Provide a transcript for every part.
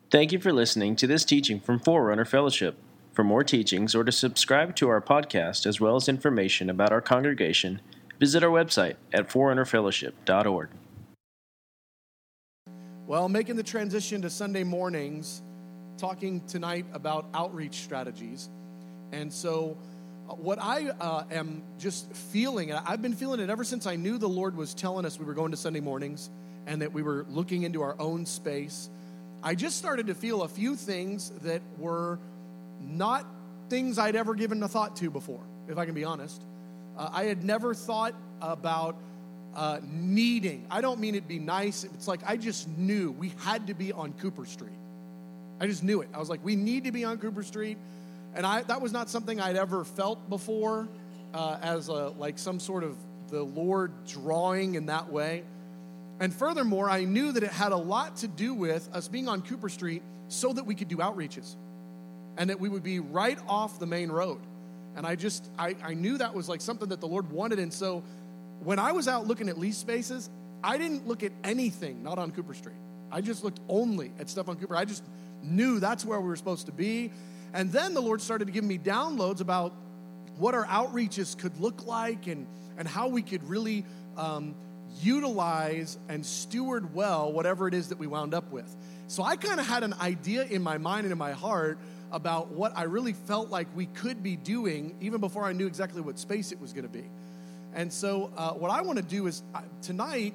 Thank you for listening to this teaching from Forerunner Fellowship. For more teachings or to subscribe to our podcast, as well as information about our congregation, visit our website at forerunnerfellowship.org. Well, making the transition to Sunday mornings, talking tonight about outreach strategies. And so what I am just feeling, and I've been feeling it ever since I knew the Lord was telling us we were going to Sunday mornings and that we were looking into our own space, I just started to feel a few things that were not things I'd ever given a thought to before, if I can be honest. I had never thought about needing. I don't mean it'd be nice. It's like I just knew we had to be on Cooper Street. I just knew it. I was like, we need to be on Cooper Street. And that was not something I'd ever felt before as like some sort of the Lord drawing in that way. And furthermore, I knew that it had a lot to do with us being on Cooper Street so that we could do outreaches and that we would be right off the main road. And I knew that was like something that the Lord wanted. And so when I was out looking at lease spaces, I didn't look at anything not on Cooper Street. I just looked only at stuff on Cooper. I just knew that's where we were supposed to be. And then the Lord started to give me downloads about what our outreaches could look like and how we could really utilize and steward well whatever it is that we wound up with. So I kind of had an idea in my mind and in my heart about what I really felt like we could be doing even before I knew exactly what space it was going to be. And so what I want to do is tonight,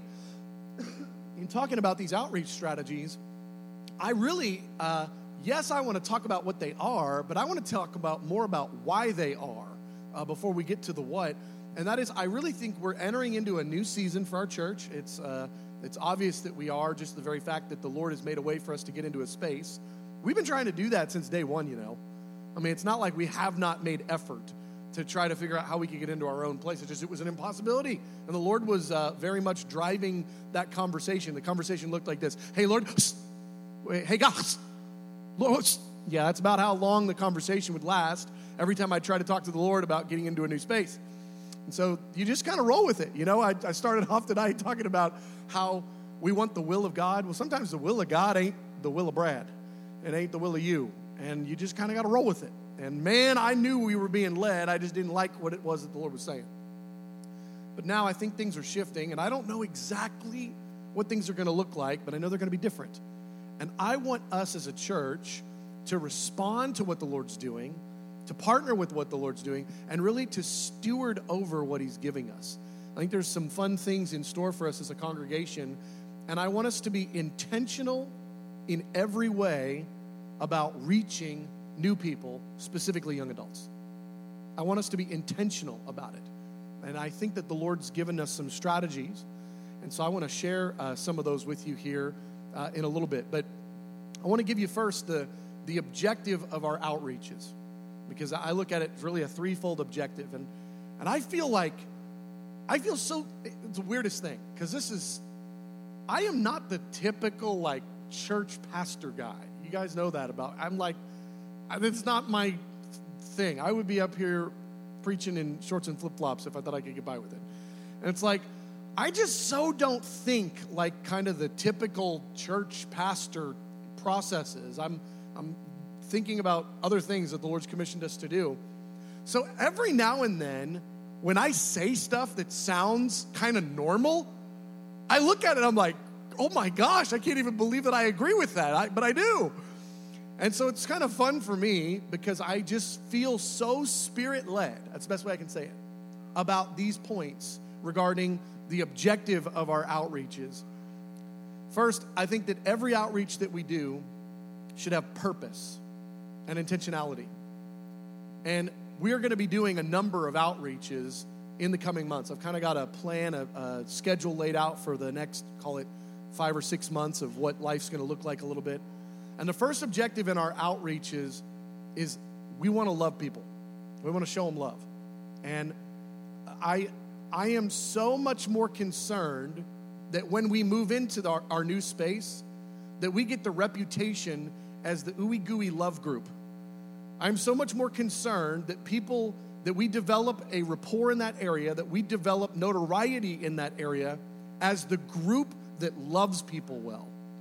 in talking about these outreach strategies, I really, yes, I want to talk about what they are, but I want to talk about more about why they are before we get to the what. And that is, I really think we're entering into a new season for our church. It's obvious that we are, just the very fact that the Lord has made a way for us to get into a space. We've been trying to do that since day one, you know. I mean, it's not like we have not made effort to try to figure out how we could get into our own place. It was an impossibility. And the Lord was very much driving that conversation. The conversation looked like this. Hey, Lord, wait, hey, guys, Lord. Yeah, that's about how long the conversation would last every time I try to talk to the Lord about getting into a new space. And so you just kind of roll with it. You know, I started off tonight talking about how we want the will of God. Well, sometimes the will of God ain't the will of Brad. It ain't the will of you. And you just kind of got to roll with it. And man, I knew we were being led. I just didn't like what it was that the Lord was saying. But now I think things are shifting, and I don't know exactly what things are going to look like, but I know they're going to be different. And I want us as a church to respond to what the Lord's doing, to partner with what the Lord's doing, and really to steward over what He's giving us. I think there's some fun things in store for us as a congregation, and I want us to be intentional in every way about reaching new people, specifically young adults. I want us to be intentional about it. And I think that the Lord's given us some strategies, and so I want to share some of those with you here in a little bit. But I want to give you first the objective of our outreaches, because I look at it as really a threefold objective. And I feel so, it's the weirdest thing, because I am not the typical, like, church pastor guy. You guys know that about, it's not my thing. I would be up here preaching in shorts and flip-flops if I thought I could get by with it. And it's like, I just so don't think like kind of the typical church pastor processes. I'm thinking about other things that the Lord's commissioned us to do. So every now and then, when I say stuff that sounds kind of normal, I look at it, I'm like, oh my gosh, I can't even believe that I agree with that, but I do. And so it's kind of fun for me because I just feel so Spirit-led, that's the best way I can say it, about these points regarding the objective of our outreaches. First, I think that every outreach that we do should have purpose and intentionality. And we are going to be doing a number of outreaches in the coming months. I've kind of got a plan, a schedule laid out for the next, call it 5 or 6 months of what life's going to look like a little bit. And the first objective in our outreaches is we want to love people. We want to show them love. And I am so much more concerned that when we move into our new space, that we get the reputation as the ooey gooey love group. I'm so much more concerned that we develop a rapport in that area, that we develop notoriety in that area as the group that loves people well.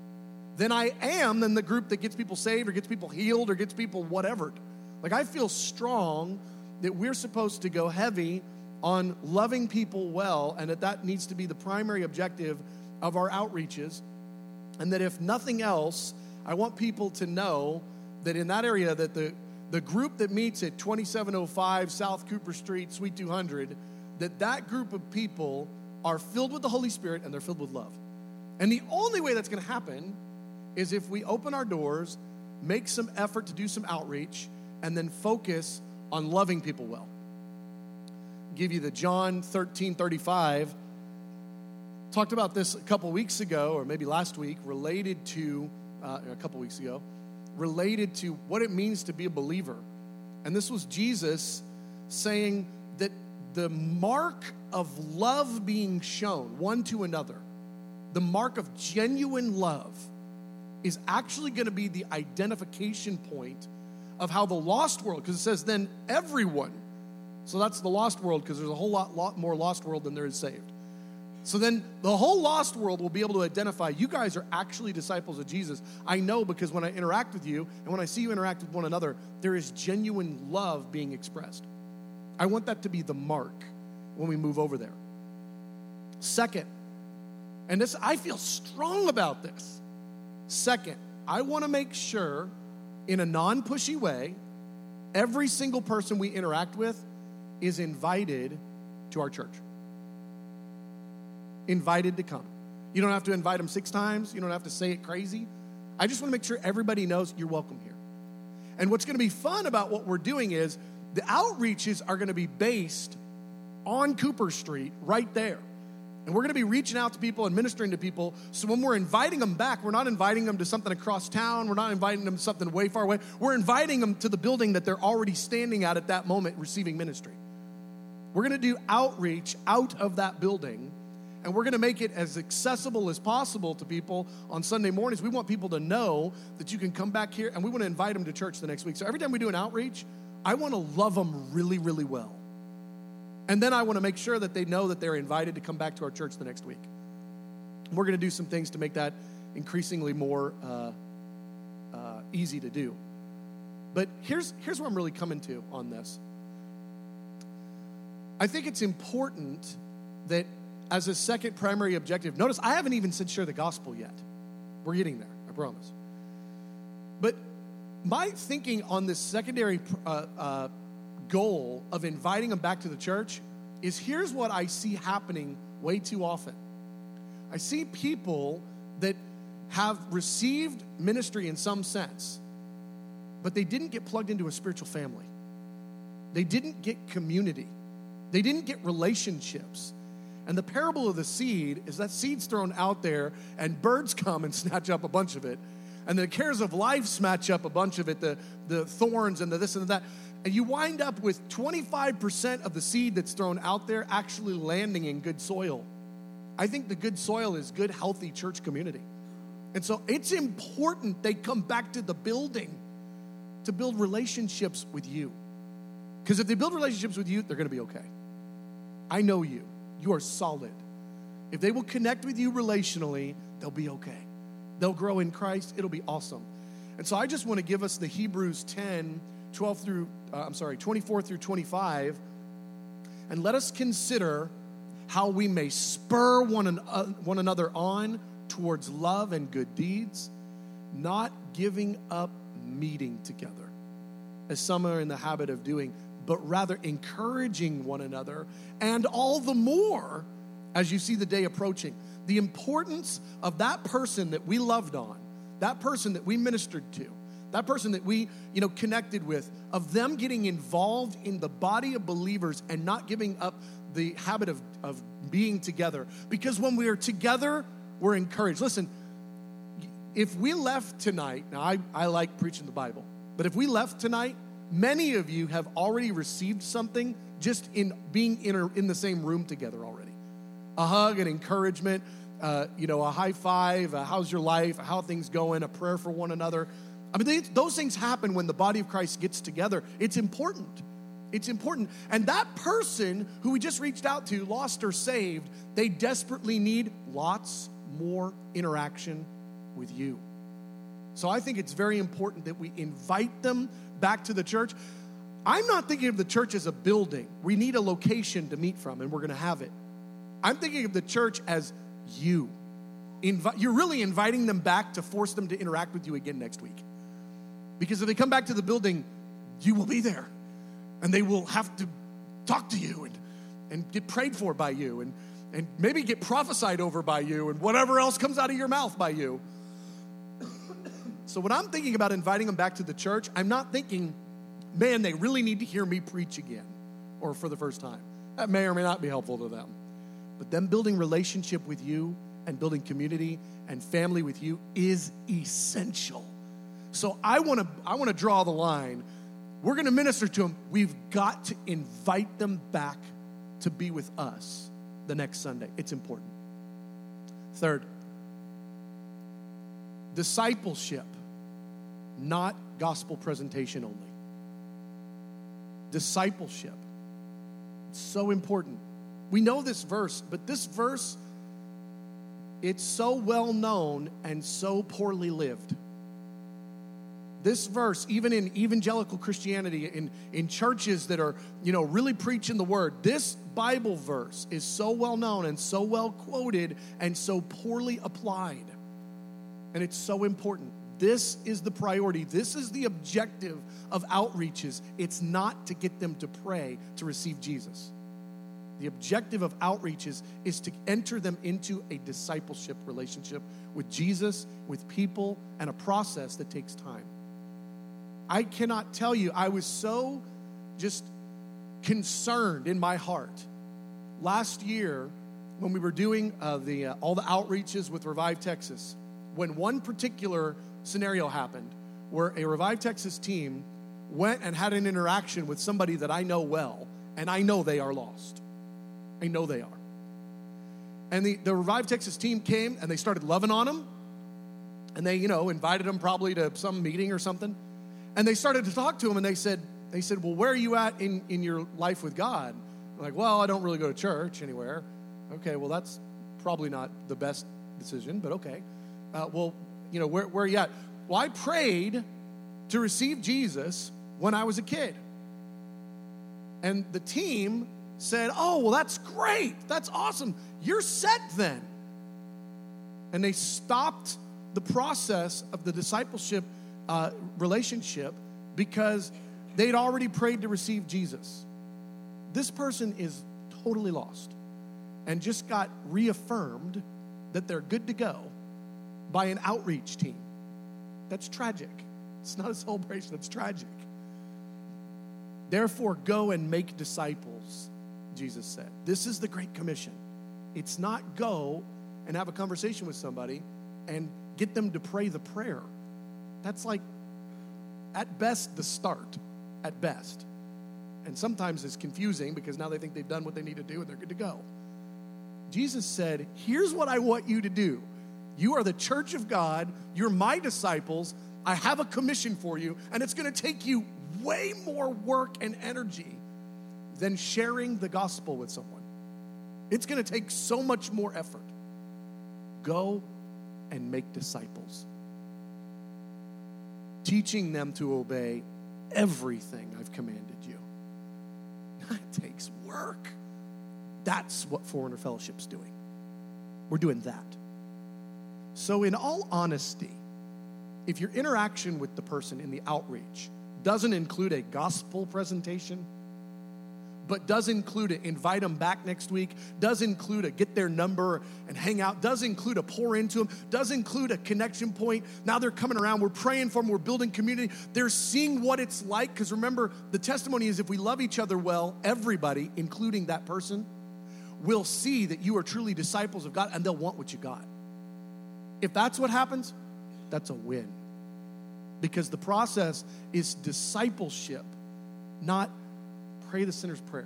than I am than the group that gets people saved or gets people healed or gets people whatever. Like, I feel strong that we're supposed to go heavy on loving people well, and that needs to be the primary objective of our outreaches. And that if nothing else, I want people to know that in that area, that the group that meets at 2705 South Cooper Street, Suite 200, that group of people are filled with the Holy Spirit and they're filled with love. And the only way that's going to happen is if we open our doors, make some effort to do some outreach, and then focus on loving people well. I'll give you the John 13:35. Talked about this a couple weeks ago, or maybe last week, related to what it means to be a believer. And this was Jesus saying that the mark of love being shown one to another, the mark of genuine love, is actually going to be the identification point of how the lost world, because it says then everyone, so that's the lost world, because there's a whole lot more lost world than there is saved. So then the whole lost world will be able to identify, you guys are actually disciples of Jesus. I know, because when I interact with you and when I see you interact with one another, there is genuine love being expressed. I want that to be the mark when we move over there. Second, and this, I feel strong about this. Second, I want to make sure, in a non-pushy way, every single person we interact with is invited to our church. Invited to come. You don't have to invite them 6 times. You don't have to say it crazy. I just want to make sure everybody knows you're welcome here. And what's going to be fun about what we're doing is the outreaches are going to be based on Cooper Street right there. And we're going to be reaching out to people and ministering to people. So when we're inviting them back, we're not inviting them to something across town. We're not inviting them to something way far away. We're inviting them to the building that they're already standing at that moment receiving ministry. We're going to do outreach out of that building, and we're going to make it as accessible as possible to people on Sunday mornings. We want people to know that you can come back here, and we want to invite them to church the next week. So every time we do an outreach, I want to love them really, really well. And then I want to make sure that they know that they're invited to come back to our church the next week. We're going to do some things to make that increasingly more easy to do. But here's where I'm really coming to on this. I think it's important that as a second primary objective, notice I haven't even said share the gospel yet. We're getting there, I promise. But my thinking on this secondary goal of inviting them back to the church is, here's what I see happening way too often. I see people that have received ministry in some sense, but they didn't get plugged into a spiritual family. They didn't get community. They didn't get relationships. And the parable of the seed is that seed's thrown out there and birds come and snatch up a bunch of it. And the cares of life snatch up a bunch of it, the thorns and the this and that. And you wind up with 25% of the seed that's thrown out there actually landing in good soil. I think the good soil is good, healthy church community. And so it's important they come back to the building to build relationships with you. Because if they build relationships with you, they're going to be okay. I know you. You are solid. If they will connect with you relationally, they'll be okay. They'll grow in Christ. It'll be awesome. And so I just want to give us the Hebrews 24 through 25, and let us consider how we may spur one another on towards love and good deeds, not giving up meeting together, as some are in the habit of doing, but rather encouraging one another, and all the more as you see the day approaching. The importance of that person that we loved on, that person that we ministered to, that person that we, connected with, of them getting involved in the body of believers and not giving up the habit of being together. Because when we are together, we're encouraged. Listen, if we left tonight, now I like preaching the Bible, but if we left tonight, many of you have already received something just in being in the same room together already. A hug, an encouragement, a high five, how's your life, how are things going, a prayer for one another. I mean, those things happen when the body of Christ gets together. It's important. It's important. And that person who we just reached out to, lost or saved, they desperately need lots more interaction with you. So I think it's very important that we invite them back to the church. I'm not thinking of the church as a building. We need a location to meet from, and we're going to have it. I'm thinking of the church as you. You're really inviting them back to force them to interact with you again next week. Because if they come back to the building, you will be there. And they will have to talk to you and get prayed for by you and maybe get prophesied over by you and whatever else comes out of your mouth by you. So when I'm thinking about inviting them back to the church, I'm not thinking, man, they really need to hear me preach again or for the first time. That may or may not be helpful to them. But them building relationship with you and building community and family with you is essential. So I want to draw the line. We're going to minister to them. We've got to invite them back to be with us the next Sunday. It's important. Third, discipleship, not gospel presentation only. Discipleship. It's so important. We know this verse, but this verse, it's so well known and so poorly lived. This verse, even in evangelical Christianity, in churches that are, really preaching the word, this Bible verse is so well known and so well quoted and so poorly applied. And it's so important. This is the priority. This is the objective of outreaches. It's not to get them to pray to receive Jesus. The objective of outreaches is to enter them into a discipleship relationship with Jesus, with people, and a process that takes time. I cannot tell you, I was so just concerned in my heart. Last year, when we were doing all the outreaches with Revive Texas, when one particular scenario happened where a Revive Texas team went and had an interaction with somebody that I know well, and I know they are lost. I know they are. And the Revive Texas team came, and they started loving on them, and they, invited them probably to some meeting or something, and they started to talk to him, and they said, well, where are you at in your life with God? I'm like, well, I don't really go to church anywhere. Okay, well, that's probably not the best decision, but okay. Where are you at? Well, I prayed to receive Jesus when I was a kid. And the team said, oh, well, that's great. That's awesome. You're set then. And they stopped the process of the discipleship relationship because they'd already prayed to receive Jesus. This person is totally lost and just got reaffirmed that they're good to go by an outreach team. That's tragic. It's not a celebration, it's tragic. Therefore, go and make disciples, Jesus said. This is the Great Commission. It's not go and have a conversation with somebody and get them to pray the prayer. That's like, at best, the start, at best. And sometimes it's confusing because now they think they've done what they need to do and they're good to go. Jesus said, here's what I want you to do. You are the church of God. You're my disciples. I have a commission for you, and it's going to take you way more work and energy than sharing the gospel with someone. It's going to take so much more effort. Go and make disciples, teaching them to obey everything I've commanded you. That takes work. That's what Forerunner Fellowship's doing. We're doing that. So in all honesty, if your interaction with the person in the outreach doesn't include a gospel presentation, but does include a invite them back next week, does include a get their number and hang out, does include a pour into them, does include a connection point. Now they're coming around, we're praying for them, we're building community. They're seeing what it's like, because remember, the testimony is if we love each other well, everybody, including that person, will see that you are truly disciples of God, and they'll want what you got. If that's what happens, that's a win. Because the process is discipleship, not pray the sinner's prayer.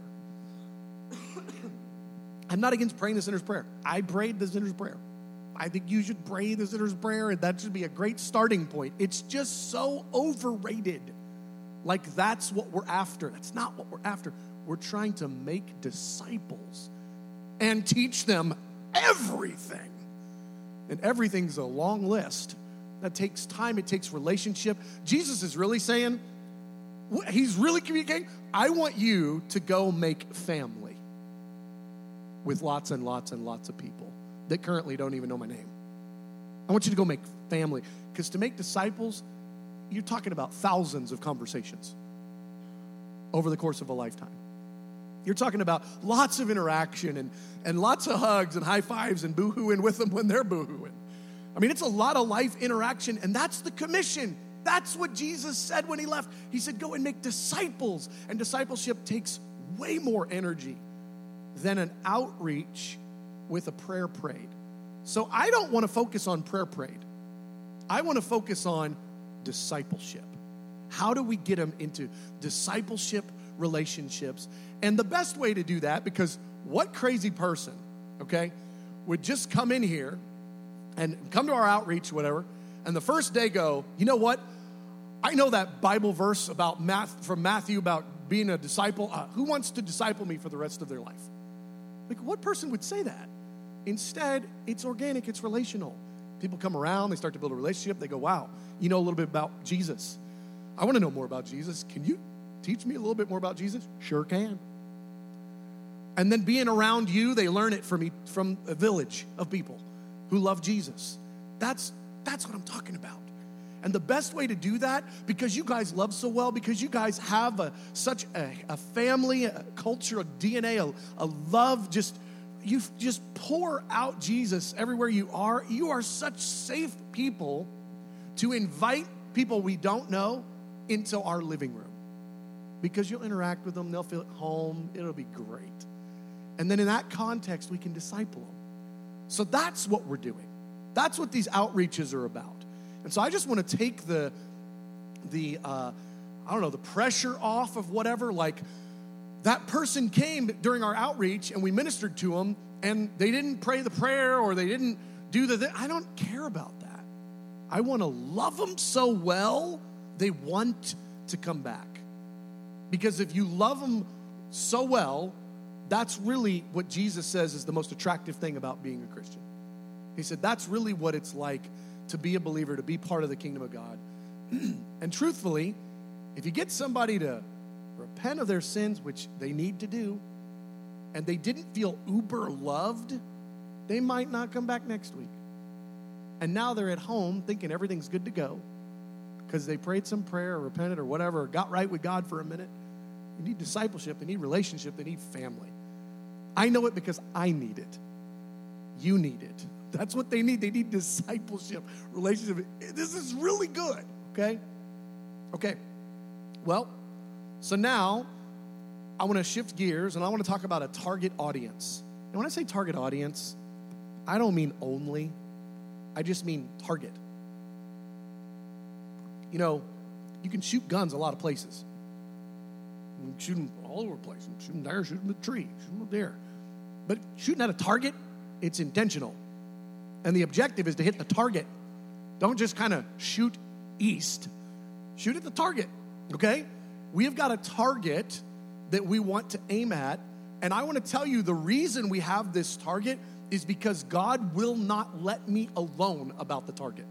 I'm not against praying the sinner's prayer. I prayed the sinner's prayer. I think you should pray the sinner's prayer, and that should be a great starting point. It's just so overrated. Like that's what we're after. That's not what we're after. We're trying to make disciples and teach them everything. And everything's a long list. That takes time. It takes relationship. Jesus is really saying, he's really communicating, I want you to go make family with lots and lots and lots of people that currently don't even know my name. I want you to go make family. Because to make disciples, you're talking about thousands of conversations over the course of a lifetime. You're talking about lots of interaction and lots of hugs and high fives and boo-hooing with them when they're boo-hooing. I mean, it's a lot of life interaction, and that's the commission. That's what Jesus said when he left. He said, go and make disciples. And discipleship takes way more energy than an outreach with a prayer prayed. So I don't want to focus on prayer prayed. I want to focus on discipleship. How do we get them into discipleship relationships? And the best way to do that, because what crazy person, okay, would just come in here and come to our outreach, whatever, and the first day go, you know what? I know that Bible verse about from Matthew about being a disciple. Who wants to disciple me for the rest of their life? Like, what person would say that? Instead, it's organic, it's relational. People come around, they start to build a relationship. They go, wow, you know a little bit about Jesus. I want to know more about Jesus. Can you teach me a little bit more about Jesus? Sure can. And then being around you, they learn it from a village of people who love Jesus. That's what I'm talking about. And the best way to do that, because you guys love so well, because you guys have such a family, a culture, a DNA, a love, you just pour out Jesus everywhere you are. You are such safe people to invite people we don't know into our living room. Because you'll interact with them, they'll feel at home, it'll be great. And then in that context, we can disciple them. So that's what we're doing. That's what these outreaches are about. And so I just want to take the pressure off of whatever. Like, that person came during our outreach and we ministered to them and they didn't pray the prayer or they didn't do I don't care about that. I want to love them so well, they want to come back. Because if you love them so well, that's really what Jesus says is the most attractive thing about being a Christian. He said that's really what it's like to be a believer, to be part of the kingdom of God. And truthfully, if you get somebody to repent of their sins, which they need to do, and they didn't feel uber loved, they might not come back next week. And now they're at home thinking everything's good to go because they prayed some prayer or repented or whatever, or got right with God for a minute. They need discipleship, they need relationship, they need family. I know it because I need it. You need it. That's what they need. They need discipleship, relationship. This is really good, okay? Okay. Well, so now I want to shift gears and I want to talk about a target audience. And when I say target audience, I don't mean only. I just mean target. You know, you can shoot guns a lot of places. You can shoot them all over the place. You can shoot them there, shoot them at a tree, shoot them up there. But shooting at a target, it's intentional. And the objective is to hit the target. Don't just kind of shoot east. Shoot at the target, okay? We have got a target that we want to aim at. And I want to tell you the reason we have this target is because God will not let me alone about the target.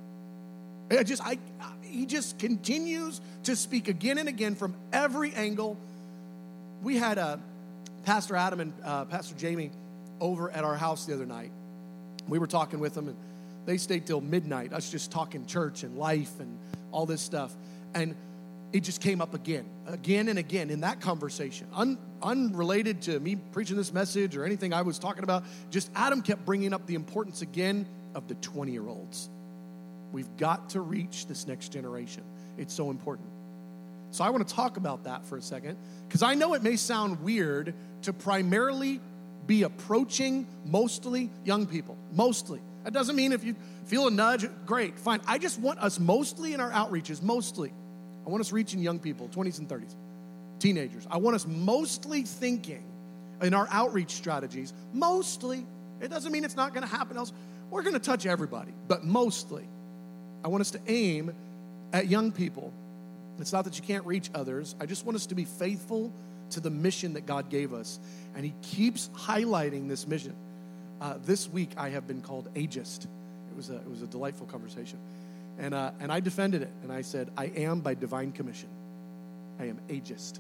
He just continues to speak again and again from every angle. We had Pastor Adam and Pastor Jamie over at our house the other night. We were talking with them, and they stayed till midnight, us just talking church and life and all this stuff. And it just came up again and again in that conversation. Unrelated to me preaching this message or anything I was talking about, just Adam kept bringing up the importance again of the 20-year-olds. We've got to reach this next generation. It's so important. So I want to talk about that for a second, because I know it may sound weird to primarily be approaching mostly young people. Mostly. That doesn't mean if you feel a nudge, great, fine. I just want us mostly in our outreaches, I want us reaching young people, 20s and 30s, teenagers. I want us mostly thinking in our outreach strategies, mostly. It doesn't mean it's not going to happen else. We're going to touch everybody, but mostly. I want us to aim at young people. It's not that you can't reach others. I just want us to be faithful to the mission that God gave us. And he keeps highlighting this mission. This week I have been called ageist. It was a delightful conversation. And I defended it. And I said, I am by divine commission. I am ageist.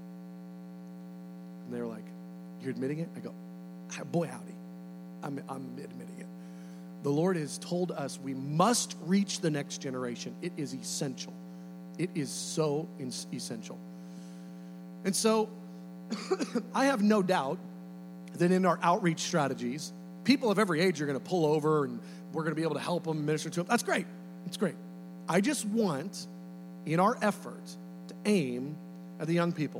And they were like, you're admitting it? I go, boy, howdy. I'm admitting it. The Lord has told us we must reach the next generation. It is essential. It is so essential. And so I have no doubt that in our outreach strategies, people of every age are going to pull over and we're going to be able to help them, minister to them. That's great. It's great. I just want, in our effort, to aim at the young people,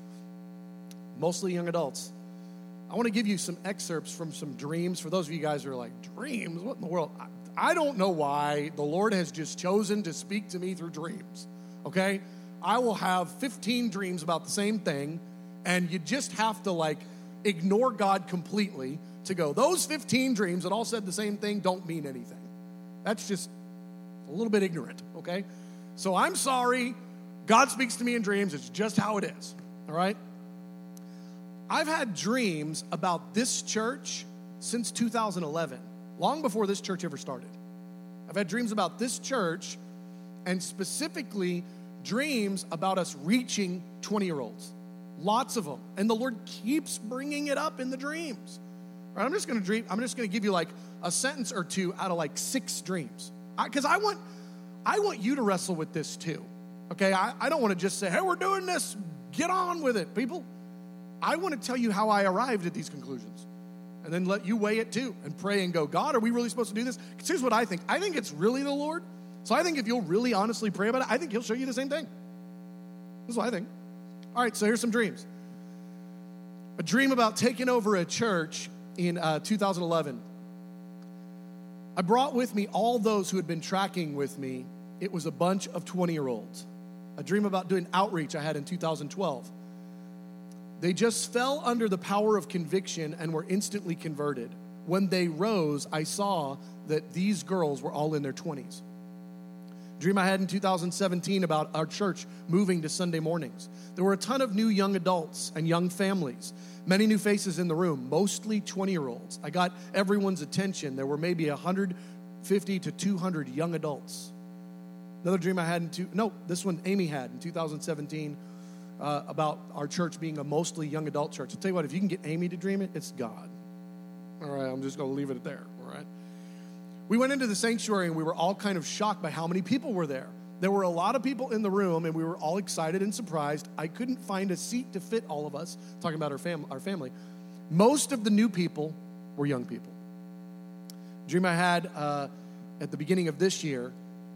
mostly young adults. I want to give you some excerpts from some dreams. For those of you guys who are like, dreams? What in the world? I don't know why the Lord has just chosen to speak to me through dreams, okay? I will have 15 dreams about the same thing, and you just have to, ignore God completely to go, those 15 dreams that all said the same thing don't mean anything. That's just a little bit ignorant, okay? So I'm sorry. God speaks to me in dreams. It's just how it is, all right? I've had dreams about this church since 2011, long before this church ever started. I've had dreams about this church and specifically dreams about us reaching 20-year-olds. Lots of them. And the Lord keeps bringing it up in the dreams. All right, I'm just going to give you a sentence or two out of 6 dreams. Because I want you to wrestle with this too. Okay, I don't want to just say, hey, we're doing this. Get on with it, people. I want to tell you how I arrived at these conclusions and then let you weigh it too and pray and go, God, are we really supposed to do this? Because here's what I think. I think it's really the Lord. So I think if you'll really honestly pray about it, I think he'll show you the same thing. This is what I think. All right, so here's some dreams. A dream about taking over a church in 2011. I brought with me all those who had been tracking with me. It was a bunch of 20-year-olds. A dream about doing outreach I had in 2012. They just fell under the power of conviction and were instantly converted. When they rose, I saw that these girls were all in their 20s. Dream I had in 2017 about our church moving to Sunday mornings. There were a ton of new young adults and young families. Many new faces in the room, mostly 20-year-olds. I got everyone's attention. There were maybe 150 to 200 young adults. Another dream I had this one Amy had in 2017 about our church being a mostly young adult church. I'll tell you what, if you can get Amy to dream it, it's God. All right, I'm just going to leave it there, all right? We went into the sanctuary and we were all kind of shocked by how many people were there. There were a lot of people in the room and we were all excited and surprised. I couldn't find a seat to fit all of us, talking about our family. Most of the new people were young people. Dream I had at the beginning of this year,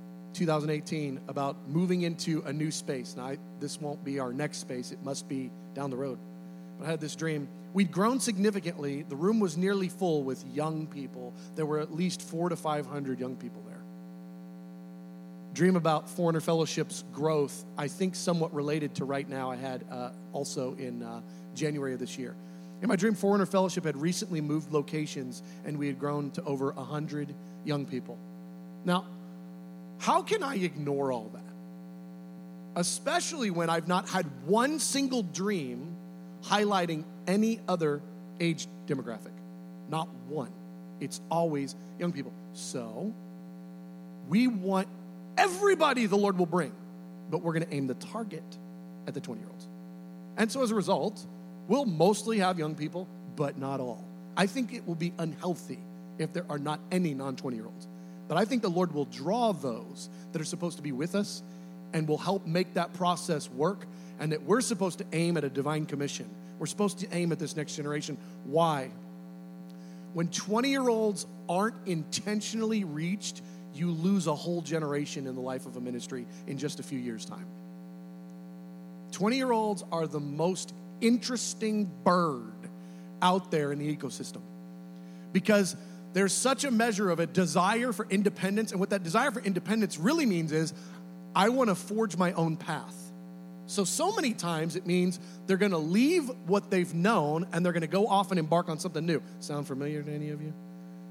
2018, about moving into a new space. Now, this won't be our next space. It must be down the road. But I had this dream. We'd grown significantly. The room was nearly full with young people. There were at least 400 to 500 young people there. Dream about Forerunner Fellowship's growth, I think somewhat related to right now I had also in January of this year. In my dream, Forerunner Fellowship had recently moved locations and we had grown to over 100 young people. Now, how can I ignore all that? Especially when I've not had one single dream highlighting any other age demographic. Not one. It's always young people. So, we want everybody the Lord will bring, but we're going to aim the target at the 20-year-olds. And so as a result, we'll mostly have young people, but not all. I think it will be unhealthy if there are not any non-20-year-olds. But I think the Lord will draw those that are supposed to be with us and will help make that process work, and that we're supposed to aim at a divine commission. We're supposed to aim at this next generation. Why? When 20-year-olds aren't intentionally reached, you lose a whole generation in the life of a ministry in just a few years' time. 20-year-olds are the most interesting bird out there in the ecosystem because there's such a measure of a desire for independence, and what that desire for independence really means is I want to forge my own path. So many times it means they're going to leave what they've known and they're going to go off and embark on something new. Sound familiar to any of you?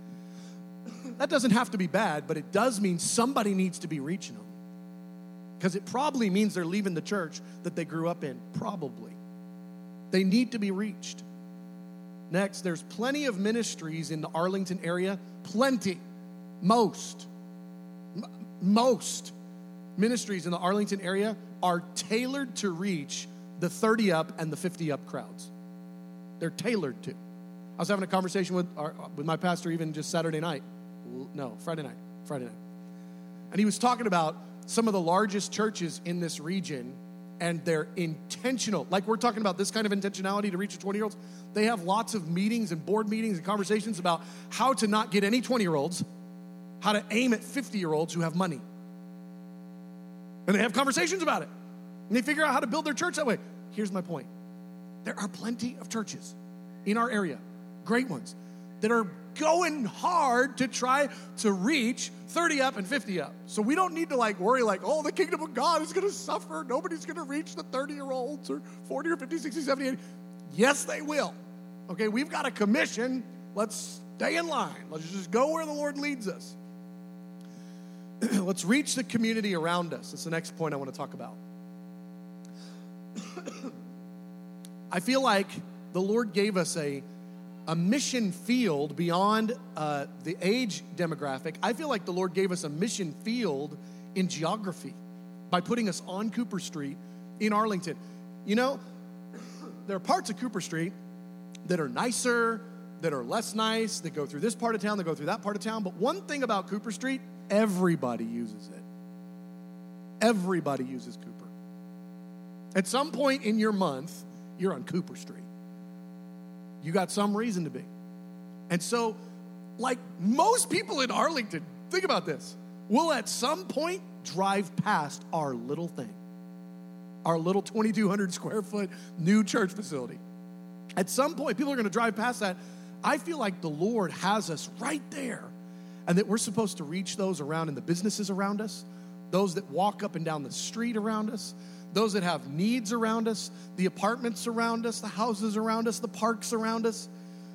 That doesn't have to be bad, but it does mean somebody needs to be reaching them. Because it probably means they're leaving the church that they grew up in. Probably. They need to be reached. Next, there's plenty of ministries in the Arlington area. Plenty. Most. most ministries in the Arlington area are tailored to reach the 30 up and the 50 up crowds. They're tailored to. I was having a conversation with my pastor even just Friday night. And he was talking about some of the largest churches in this region and they're intentional. Like we're talking about this kind of intentionality to reach the 20-year-olds. They have lots of meetings and board meetings and conversations about how to not get any 20-year-olds, how to aim at 50-year-olds who have money. And they have conversations about it. And they figure out how to build their church that way. Here's my point. There are plenty of churches in our area, great ones, that are going hard to try to reach 30 up and 50 up. So we don't need to worry the kingdom of God is going to suffer. Nobody's going to reach the 30-year-olds or 40 or 50, 60, 70, 80. Yes, they will. Okay, we've got a commission. Let's stay in line. Let's just go where the Lord leads us. Let's reach the community around us. That's the next point I want to talk about. I feel like the Lord gave us a mission field beyond the age demographic. I feel like the Lord gave us a mission field in geography by putting us on Cooper Street in Arlington. You know, there are parts of Cooper Street that are nicer, that are less nice, that go through this part of town, that go through that part of town. But one thing about Cooper Street, everybody uses it. Everybody uses Cooper. At some point in your month, you're on Cooper Street. You got some reason to be. And so, like most people in Arlington, think about this, will at some point drive past our little thing, our little 2,200 square foot new church facility. At some point, people are going to drive past that. I feel like the Lord has us right there, and that we're supposed to reach those around in the businesses around us, those that walk up and down the street around us, those that have needs around us, the apartments around us, the houses around us, the parks around us.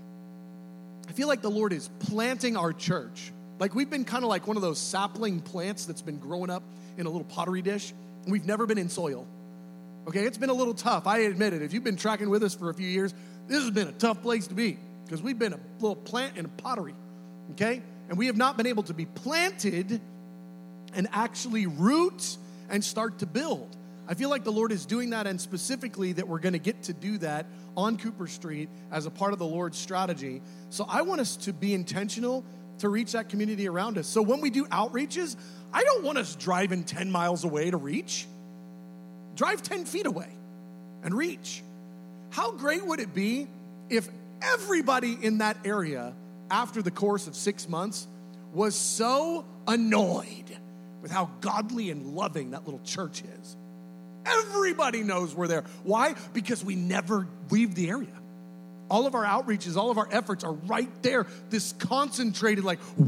I feel like the Lord is planting our church. Like we've been kind of like one of those sapling plants that's been growing up in a little pottery dish, and we've never been in soil. Okay, it's been a little tough. I admit it. If you've been tracking with us for a few years, this has been a tough place to be because we've been a little plant in a pottery, okay? And we have not been able to be planted and actually root and start to build. I feel like the Lord is doing that, and specifically that we're going to get to do that on Cooper Street as a part of the Lord's strategy. So I want us to be intentional to reach that community around us. So when we do outreaches, I don't want us driving 10 miles away to reach. Drive 10 feet away and reach. How great would it be if everybody in that area, after the course of 6 months, was so annoyed with how godly and loving that little church is? Everybody knows we're there. Why? Because we never leave the area. All of our outreaches, all of our efforts are right there. This concentrated,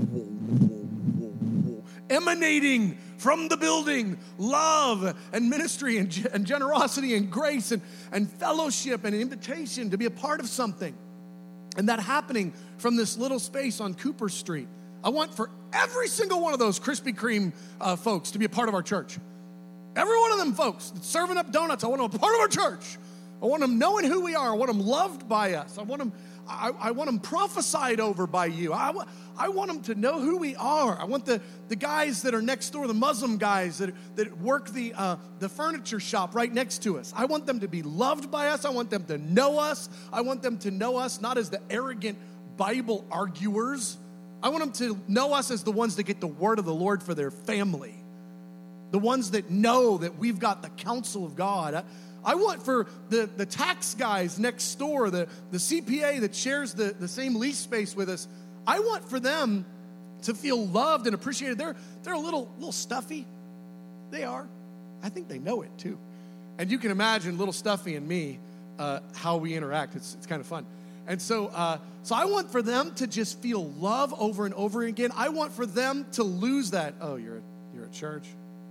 emanating from the building, love and ministry and generosity and grace and fellowship and invitation to be a part of something. And that happening from this little space on Cooper Street. I want for every single one of those Krispy Kreme folks to be a part of our church. Every one of them folks that's serving up donuts, I want them a part of our church. I want them knowing who we are. I want them loved by us. I want them prophesied over by you. I want them to know who we are. I want the guys that are next door, the Muslim guys that work the furniture shop right next to us. I want them to be loved by us. I want them to know us. I want them to know us not as the arrogant Bible arguers. I want them to know us as the ones that get the word of the Lord for their family. The ones that know that we've got the counsel of God. I want for the tax guys next door, the CPA that shares the same lease space with us, I want for them to feel loved and appreciated. They're a little stuffy. They are. I think they know it too. And you can imagine little Stuffy and me, how we interact. It's kind of fun. And so I want for them to just feel love over and over again. I want for them to lose that, oh, you're at church?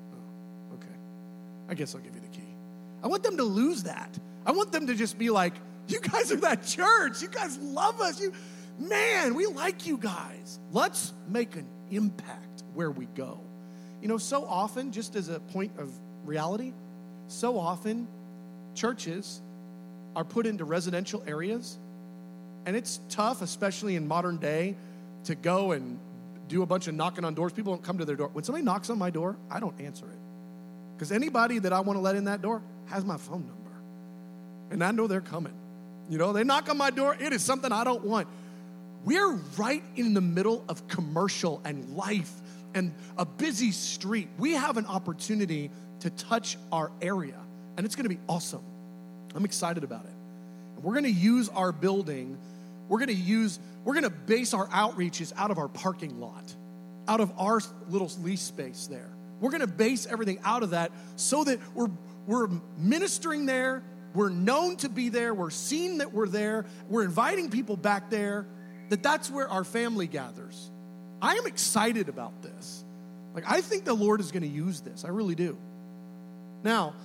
I guess I'll give you the key. I want them to lose that. I want them to just be like, you guys are that church. You guys love us. Man, we like you guys. Let's make an impact where we go. You know, so often, just as a point of reality, so often churches are put into residential areas, and it's tough, especially in modern day, to go and do a bunch of knocking on doors. People don't come to their door. When somebody knocks on my door, I don't answer it. Because anybody that I want to let in that door has my phone number. And I know they're coming. You know, they knock on my door. It is something I don't want. We're right in the middle of commercial and life and a busy street. We have an opportunity to touch our area, and it's going to be awesome. I'm excited about it. And we're going to use our building. We're going to base our outreaches out of our parking lot, out of our little lease space there. We're going to base everything out of that so that we're ministering there. We're known to be there. We're seen that we're there. We're inviting people back there. That's where our family gathers. I am excited about this. Like, I think the Lord is going to use this. I really do. Now,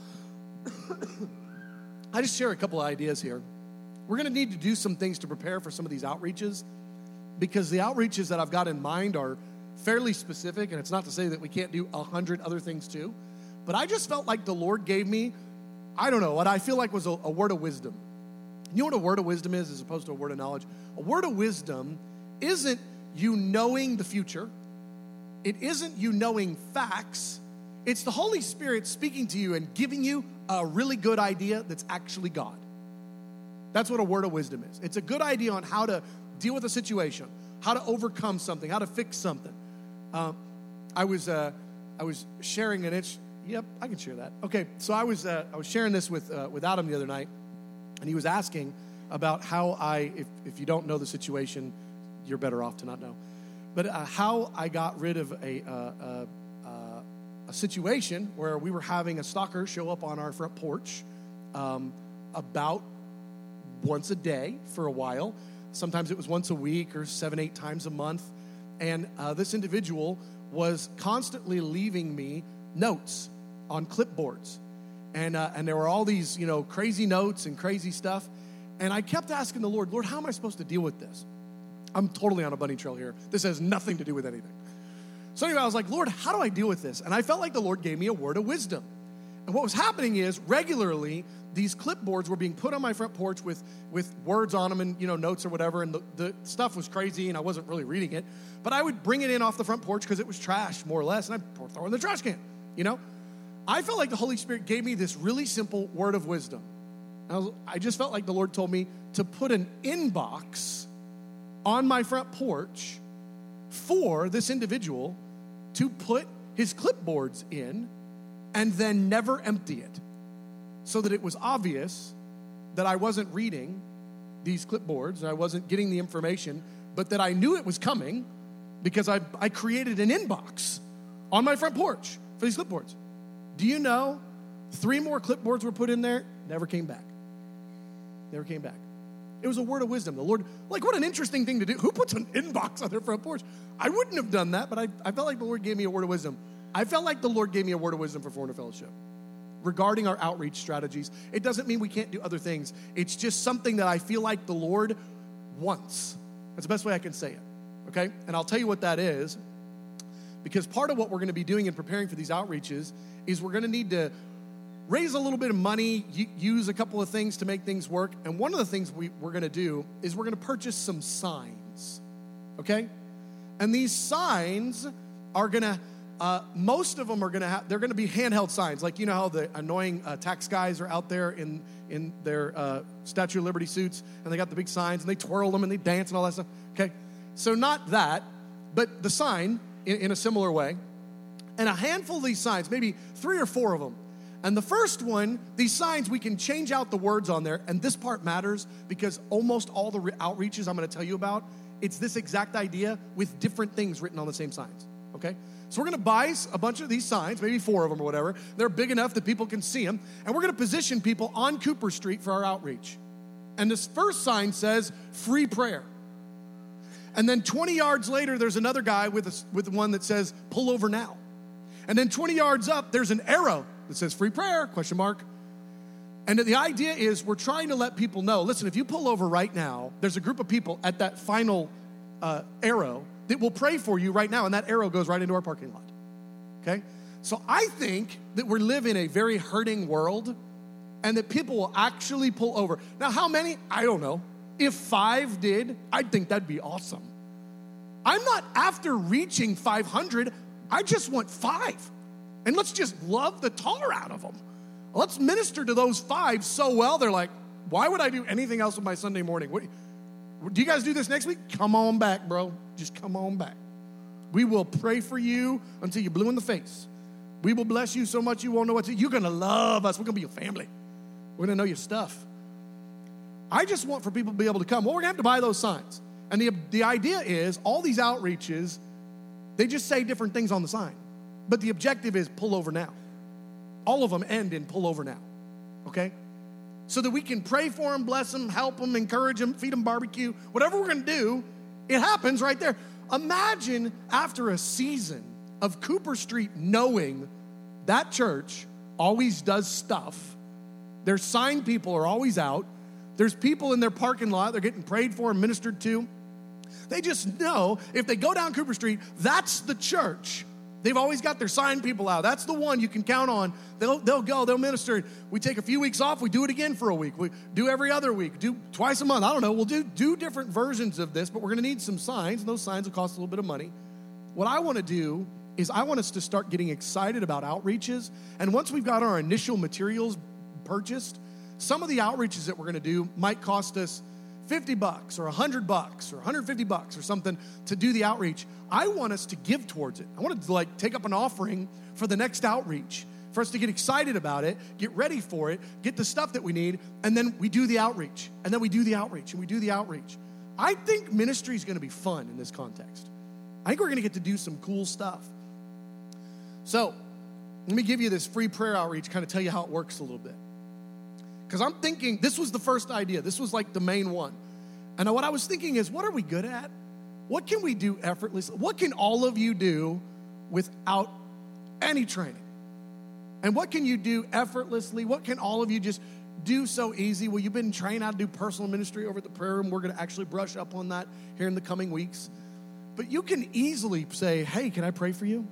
I just share a couple of ideas here. We're going to need to do some things to prepare for some of these outreaches, because the outreaches that I've got in mind are fairly specific, and it's not to say that we can't do 100 other things too, but I just felt like the Lord gave me, I don't know, what I feel like was a word of wisdom. You know what a word of wisdom is as opposed to a word of knowledge? A word of wisdom isn't you knowing the future. It isn't you knowing facts. It's the Holy Spirit speaking to you and giving you a really good idea that's actually God. That's what a word of wisdom is. It's a good idea on how to deal with a situation, how to overcome something, how to fix something. I was sharing an itch. Yep, I can share that. Okay, so I was sharing this with Adam the other night, and he was asking about how if you don't know the situation, you're better off to not know. But how I got rid of a situation where we were having a stalker show up on our front porch about once a day for a while. Sometimes it was once a week or 7-8 times a month. And this individual was constantly leaving me notes on clipboards. And there were all these, crazy notes and crazy stuff. And I kept asking the Lord, how am I supposed to deal with this? I'm totally on a bunny trail here. This has nothing to do with anything. So anyway, I was like, Lord, how do I deal with this? And I felt like the Lord gave me a word of wisdom. And what was happening is regularly these clipboards were being put on my front porch with words on them and, notes or whatever. And the stuff was crazy and I wasn't really reading it. But I would bring it in off the front porch because it was trash, more or less. And I'd throw it in the trash can, I felt like the Holy Spirit gave me this really simple word of wisdom. I just felt like the Lord told me to put an inbox on my front porch for this individual to put his clipboards in and then never empty it, so that it was obvious that I wasn't reading these clipboards and I wasn't getting the information, but that I knew it was coming because I created an inbox on my front porch for these clipboards. Do you know 3 more clipboards were put in there, never came back. Never came back. It was a word of wisdom. The Lord, what an interesting thing to do. Who puts an inbox on their front porch? I wouldn't have done that, but I felt like the Lord gave me a word of wisdom. I felt like the Lord gave me a word of wisdom for Forerunner Fellowship regarding our outreach strategies. It doesn't mean we can't do other things. It's just something that I feel like the Lord wants. That's the best way I can say it, okay? And I'll tell you what that is, because part of what we're going to be doing in preparing for these outreaches is we're going to need to raise a little bit of money, use a couple of things to make things work. And one of the things we're going to do is we're going to purchase some signs, okay? And these signs are going to, most of them are going to they're going to be handheld signs. Like, how the annoying tax guys are out there in their Statue of Liberty suits, and they got the big signs, and they twirl them, and they dance and all that stuff, okay? So not that, but the sign in a similar way. And a handful of these signs, maybe 3 or 4 of them. And the first one, these signs, we can change out the words on there. And this part matters because almost all the outreaches I'm going to tell you about, it's this exact idea with different things written on the same signs, okay? So we're going to buy a bunch of these signs, maybe 4 of them or whatever. They're big enough that people can see them. And we're going to position people on Cooper Street for our outreach. And this first sign says, free prayer. And then 20 yards later, there's another guy with one that says, pull over now. And then 20 yards up, there's an arrow that says free prayer, ? And the idea is we're trying to let people know, listen, if you pull over right now, there's a group of people at that final arrow that will pray for you right now, and that arrow goes right into our parking lot, okay? So I think that we live in a very hurting world and that people will actually pull over. Now, how many? I don't know. If 5 did, I'd think that'd be awesome. I'm not after reaching 500. I just want 5. And let's just love the tar out of them. Let's minister to those 5 so well, they're like, why would I do anything else with my Sunday morning? Do you guys do this next week? Come on back, bro. Just come on back. We will pray for you until you're blue in the face. We will bless you so much you won't know what to do. You're going to love us. We're going to be your family. We're going to know your stuff. I just want for people to be able to come. Well, we're going to have to buy those signs. And the idea is all these outreaches, they just say different things on the sign. But the objective is pull over now. All of them end in pull over now. Okay? So that we can pray for them, bless them, help them, encourage them, feed them barbecue. Whatever we're going to do, it happens right there. Imagine after a season of Cooper Street knowing that church always does stuff. Their sign people are always out. There's people in their parking lot. They're getting prayed for and ministered to. They just know if they go down Cooper Street, that's the church. They've always got their sign people out. That's the one you can count on. They'll go, they'll minister. We take a few weeks off. We do it again for a week. We do every other week, do twice a month. I don't know. We'll do different versions of this, but we're going to need some signs, and those signs will cost a little bit of money. What I want to do is I want us to start getting excited about outreaches. And once we've got our initial materials purchased, some of the outreaches that we're going to do might cost us $50 or $100 or $150 or something to do the outreach. I want us to give towards it. I want to take up an offering for the next outreach, for us to get excited about it, get ready for it, get the stuff that we need, and then we do the outreach, and then we do the outreach, and we do the outreach. I think ministry is going to be fun in this context. I think we're going to get to do some cool stuff. So let me give you this free prayer outreach, kind of tell you how it works a little bit. Because I'm thinking, this was the first idea. This was like the main one. And what I was thinking is, what are we good at? What can we do effortlessly? What can all of you do without any training? And what can you do effortlessly? What can all of you just do so easy? Well, you've been trained how to do personal ministry over at the prayer room. We're going to actually brush up on that here in the coming weeks. But you can easily say, hey, can I pray for you?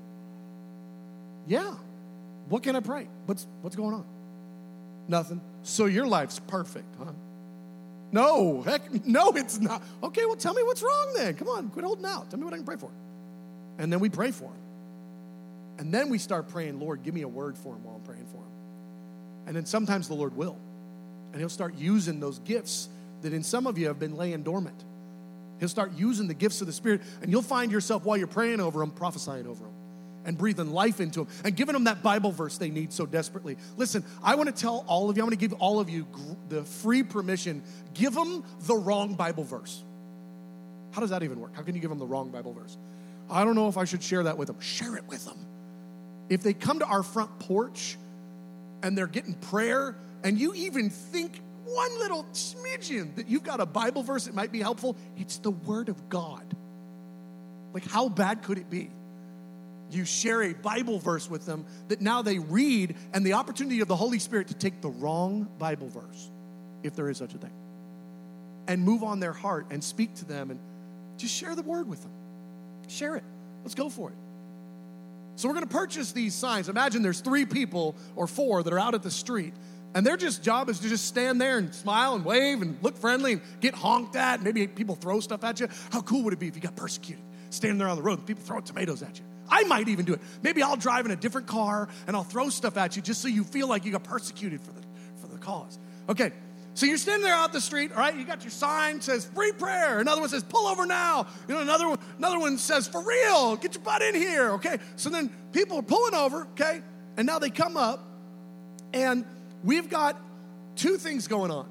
Yeah. What can I pray? What's going on? Nothing. So your life's perfect, huh? No, heck, no, it's not. Okay, well, tell me what's wrong then. Come on, quit holding out. Tell me what I can pray for. And then we pray for him. And then we start praying, Lord, give me a word for him while I'm praying for him. And then sometimes the Lord will. And he'll start using those gifts that in some of you have been laying dormant. He'll start using the gifts of the Spirit, and you'll find yourself while you're praying over them, prophesying over them, and breathing life into them, and giving them that Bible verse they need so desperately. Listen, I want to tell all of you, I'm going to give all of you the free permission, give them the wrong Bible verse. How does that even work? How can you give them the wrong Bible verse? I don't know if I should share that with them. Share it with them. If they come to our front porch and they're getting prayer, and you even think one little smidgen that you've got a Bible verse that might be helpful, it's the Word of God. Like, how bad could it be? You share a Bible verse with them that now they read, and the opportunity of the Holy Spirit to take the wrong Bible verse, if there is such a thing, and move on their heart and speak to them and just share the word with them. Share it. Let's go for it. So we're going to purchase these signs. Imagine there's 3 people or 4 that are out at the street, and their job is to just stand there and smile and wave and look friendly and get honked at. Maybe people throw stuff at you. How cool would it be if you got persecuted? Standing there on the road, people throwing tomatoes at you. I might even do it. Maybe I'll drive in a different car and I'll throw stuff at you just so you feel like you got persecuted for the cause. Okay, so you're standing there out the street, all right? You got your sign, says free prayer. Another one says pull over now. You know, another one says for real, get your butt in here, okay? So then people are pulling over, okay? And now they come up, and we've got 2 things going on.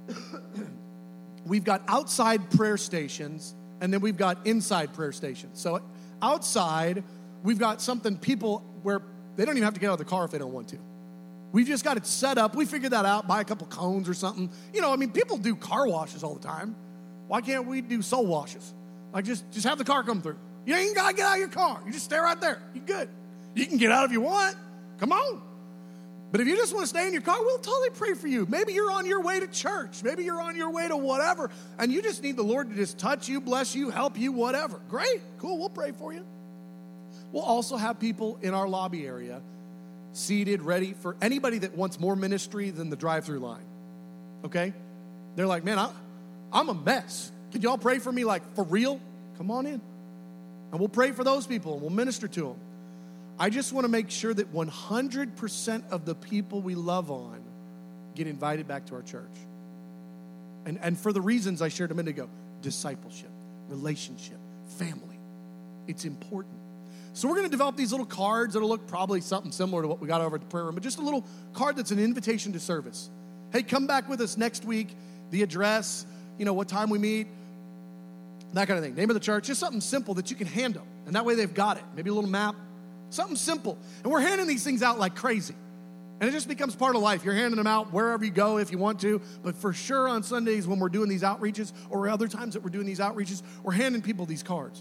We've got outside prayer stations, and then we've got inside prayer stations. So outside, we've got something people where they don't even have to get out of the car if they don't want to. We've just got it set up. We figured that out, buy a couple cones or something. You know, I mean, people do car washes all the time. Why can't we do soul washes? Like, just have the car come through. You ain't got to get out of your car. You just stay right there. You're good. You can get out if you want. Come on. But if you just want to stay in your car, we'll totally pray for you. Maybe you're on your way to church. Maybe you're on your way to whatever, and you just need the Lord to just touch you, bless you, help you, whatever. Great. Cool. We'll pray for you. We'll also have people in our lobby area seated, ready for anybody that wants more ministry than the drive-through line. Okay? They're like, man, I'm a mess. Can y'all pray for me, like, for real? Come on in. And we'll pray for those people and we'll minister to them. I just want to make sure that 100% of the people we love on get invited back to our church. And for the reasons I shared a minute ago, discipleship, relationship, family. It's important. So we're going to develop these little cards that'll look probably something similar to what we got over at the prayer room, but just a little card that's an invitation to service. Hey, come back with us next week, the address, what time we meet, that kind of thing. Name of the church, just something simple that you can hand them. And that way they've got it. Maybe a little map, something simple. And we're handing these things out like crazy. And it just becomes part of life. You're handing them out wherever you go if you want to. But for sure on Sundays when we're doing these outreaches or other times that we're doing these outreaches, we're handing people these cards.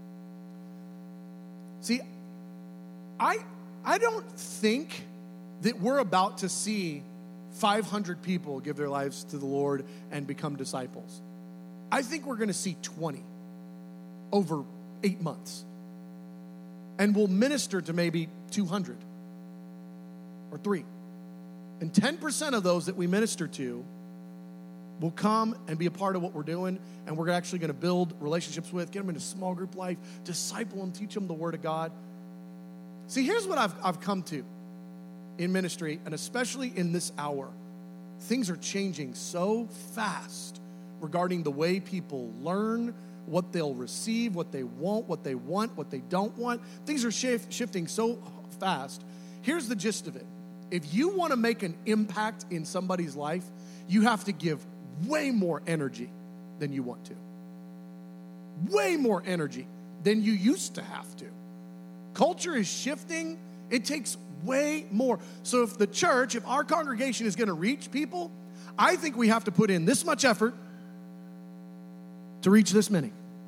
See, I don't think that we're about to see 500 people give their lives to the Lord and become disciples. I think we're going to see 20 over 8 months. And we'll minister to maybe 200 or 3. And 10% of those that we minister to will come and be a part of what we're doing, and we're actually going to build relationships with, get them into small group life, disciple them, teach them the Word of God. See, here's what I've come to in ministry, and especially in this hour. Things are changing so fast regarding the way people learn, what they'll receive, what they want, what they don't want. Things are shifting so fast. Here's the gist of it. If you want to make an impact in somebody's life, you have to give way more energy than you want to. Way more energy than you used to have to. Culture is shifting. It takes way more. So if our congregation is going to reach people, I think we have to put in this much effort to reach this many.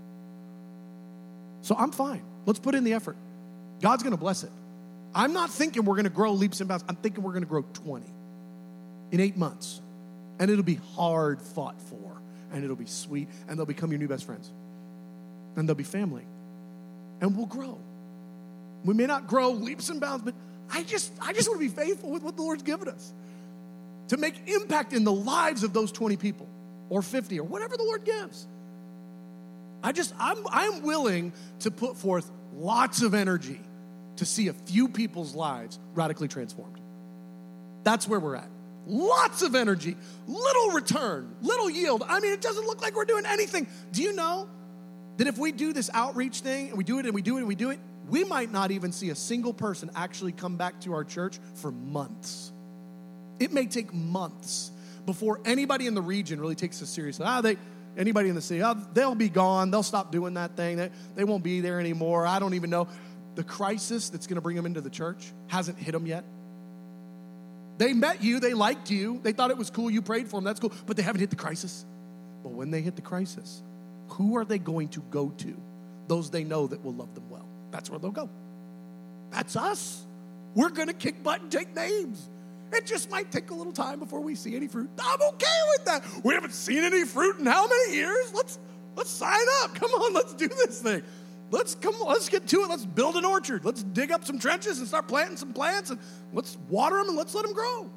So I'm fine. Let's put in the effort. God's going to bless it. I'm not thinking we're going to grow leaps and bounds. I'm thinking we're going to grow 20 in 8 months. And it'll be hard fought for. And it'll be sweet. And they'll become your new best friends. And they'll be family. And we'll grow. We may not grow leaps and bounds, but I just want to be faithful with what the Lord's given us. To make impact in the lives of those 20 people. Or 50 or whatever the Lord gives. I'm willing to put forth lots of energy to see a few people's lives radically transformed. That's where we're at. Lots of energy, little return, little yield. I mean, it doesn't look like we're doing anything. Do you know that if we do this outreach thing, and we do it, and we do it, and we do it, we might not even see a single person actually come back to our church for months. It may take months before anybody in the region really takes us seriously. Anybody in the city, they'll be gone. They'll stop doing that thing. They won't be there anymore. I don't even know. The crisis that's going to bring them into the church hasn't hit them yet. They met you. They liked you. They thought it was cool. You prayed for them. That's cool. But they haven't hit the crisis. But when they hit the crisis, who are they going to go to? Those they know that will love them well. That's where they'll go. That's us. We're going to kick butt and take names. It just might take a little time before we see any fruit. I'm okay with that. We haven't seen any fruit in how many years? Let's sign up. Come on, let's do this thing. Let's get to it. Let's build an orchard. Let's dig up some trenches and start planting some plants, and let's water them and let's let them grow.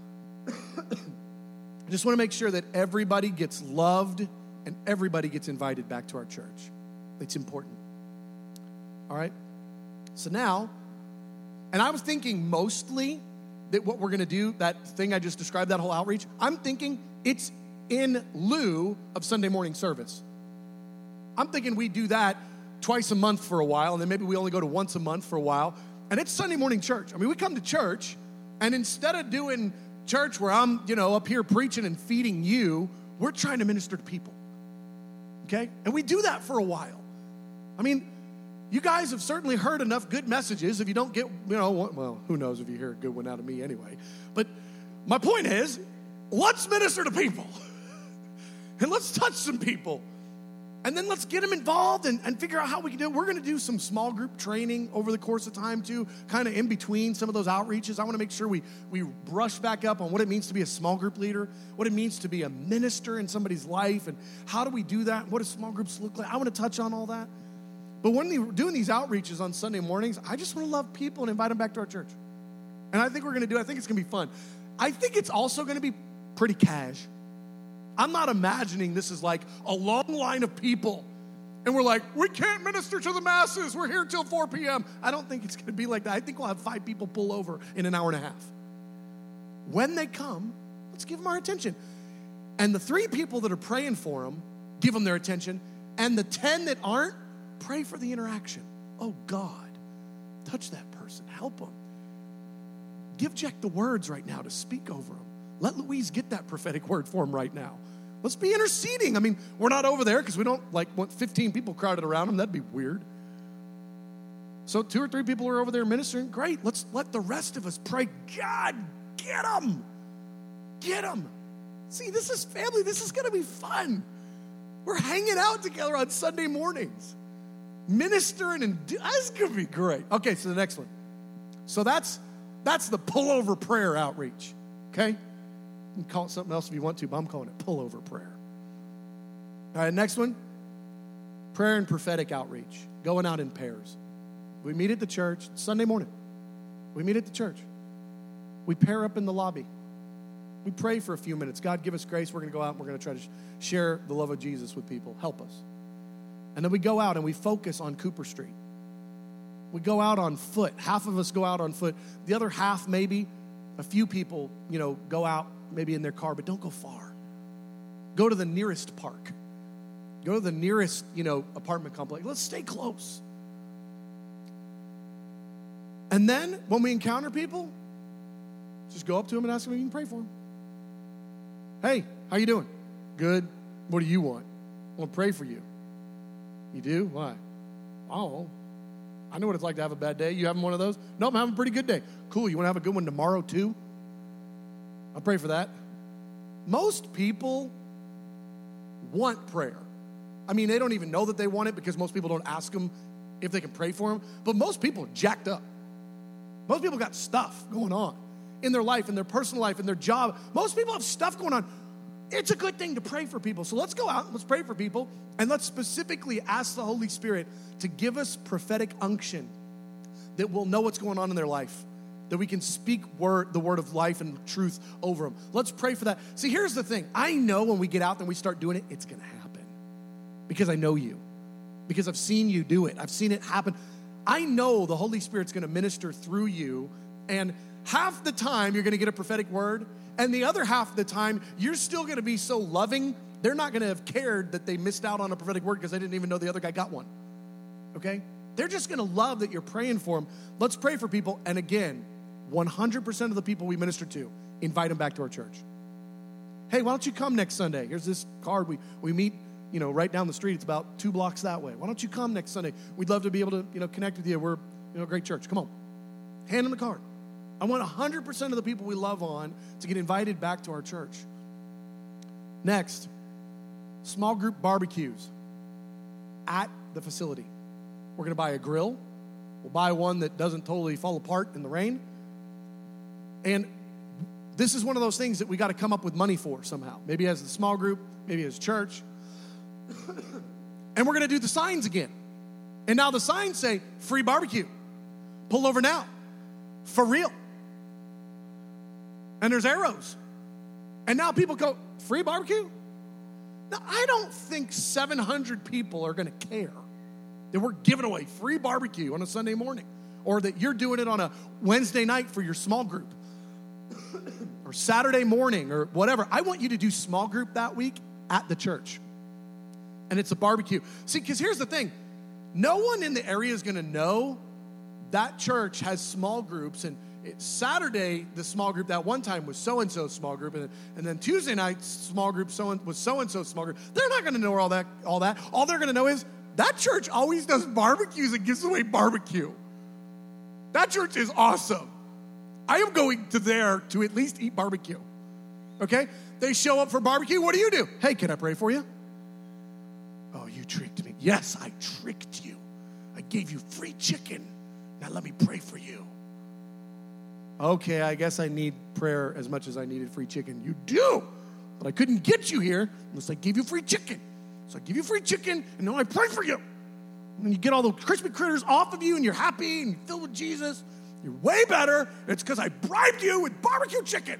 I just want to make sure that everybody gets loved and everybody gets invited back to our church. It's important. All right? So now, and I was thinking mostly that what we're going to do, that thing I just described, that whole outreach, I'm thinking it's in lieu of Sunday morning service. I'm thinking we do that twice a month for a while, and then maybe we only go to once a month for a while, and it's Sunday morning church. I mean, we come to church, and instead of doing church where I'm, up here preaching and feeding you, we're trying to minister to people, okay? And we do that for a while. I mean, you guys have certainly heard enough good messages. If you don't get, well, who knows if you hear a good one out of me anyway. But my point is, let's minister to people. And let's touch some people. And then let's get them involved and figure out how we can do it. We're going to do some small group training over the course of time too, kind of in between some of those outreaches. I want to make sure we brush back up on what it means to be a small group leader, what it means to be a minister in somebody's life, and how do we do that? What do small groups look like? I want to touch on all that. But when we're doing these outreaches on Sunday mornings, I just want to love people and invite them back to our church. And I think we're going to do it. I think it's going to be fun. I think it's also going to be pretty cash. I'm not imagining this is like a long line of people And we're like, we can't minister to the masses. We're here till 4 p.m. I don't think it's going to be like that. I think we'll have 5 people pull over in an hour and a half. When they come, let's give them our attention. And the 3 people that are praying for them, give them their attention. And the 10 that aren't, pray for the interaction. Oh, God, touch that person. Help them. Give Jack the words right now to speak over them. Let Louise get that prophetic word for him right now. Let's be interceding. I mean, we're not over there because we don't want 15 people crowded around him. That'd be weird. So 2 or 3 people are over there ministering. Great. Let's let the rest of us pray. God, get them. Get them. See, this is family. This is going to be fun. We're hanging out together on Sunday mornings, ministering, and that's going to be great. Okay, so the next one. So that's the pullover prayer outreach, okay? You can call it something else if you want to, but I'm calling it pullover prayer. All right, next one, prayer and prophetic outreach, going out in pairs. We meet at the church, Sunday morning. We meet at the church. We pair up in the lobby. We pray for a few minutes. God, give us grace. We're going to go out and we're going to try to share the love of Jesus with people. Help us. And then we go out and we focus on Cooper Street. We go out on foot. Half of us go out on foot. The other half, maybe, a few people, go out maybe in their car, but don't go far. Go to the nearest park. Go to the nearest, apartment complex. Let's stay close. And then when we encounter people, just go up to them and ask them if you can pray for them. Hey, how you doing? Good. What do you want? I want to pray for you. You do? Why? Oh, I know what it's like to have a bad day. You having one of those? No, I'm having a pretty good day. Cool. You want to have a good one tomorrow too? I'll pray for that. Most people want prayer. I mean, they don't even know that they want it because most people don't ask them if they can pray for them. But most people are jacked up. Most people got stuff going on in their life, in their personal life, in their job. Most people have stuff going on. It's a good thing to pray for people. So let's go out, let's pray for people, and let's specifically ask the Holy Spirit to give us prophetic unction that we'll know what's going on in their life, that we can speak the word of life and truth over them. Let's pray for that. See, here's the thing. I know when we get out there and we start doing it, it's going to happen because I know you, because I've seen you do it. I've seen it happen. I know the Holy Spirit's going to minister through you, and half the time you're going to get a prophetic word, and the other half of the time you're still going to be so loving, they're not going to have cared that they missed out on a prophetic word because they didn't even know the other guy got one, okay? They're just going to love that you're praying for them. Let's pray for people, and again, 100% of the people we minister to, invite them back to our church. Hey, why don't you come next Sunday? Here's this card. We meet, right down the street. It's about 2 blocks that way. Why don't you come next Sunday? We'd love to be able to, connect with you. We're, a great church. Come on. Hand them the card. I want 100% of the people we love on to get invited back to our church. Next, small group barbecues at the facility. We're going to buy a grill. We'll buy one that doesn't totally fall apart in the rain. And this is one of those things that we got to come up with money for somehow. Maybe as a small group, maybe as a church. And we're going to do the signs again. And now the signs say, free barbecue. Pull over now. For real. And there's arrows. And now people go, free barbecue? Now, I don't think 700 people are going to care that we're giving away free barbecue on a Sunday morning, or that you're doing it on a Wednesday night for your small group, or Saturday morning, or whatever. I want you to do small group that week at the church. And it's a barbecue. See, because here's the thing. No one in the area is going to know that church has small groups, and Saturday, the small group that one time was so-and-so small group, and then Tuesday night, small group was so-and-so small group. They're not going to know all that. All they're going to know is that church always does barbecues and gives away barbecue. That church is awesome. I am going to there to at least eat barbecue. Okay? They show up for barbecue. What do? Hey, can I pray for you? Oh, you tricked me. Yes, I tricked you. I gave you free chicken. Now let me pray for you. Okay, I guess I need prayer as much as I needed free chicken. You do, but I couldn't get you here unless I gave you free chicken. So I give you free chicken, and now I pray for you. And you get all the crispy critters off of you, and you're happy, and you're filled with Jesus. You're way better. It's because I bribed you with barbecue chicken.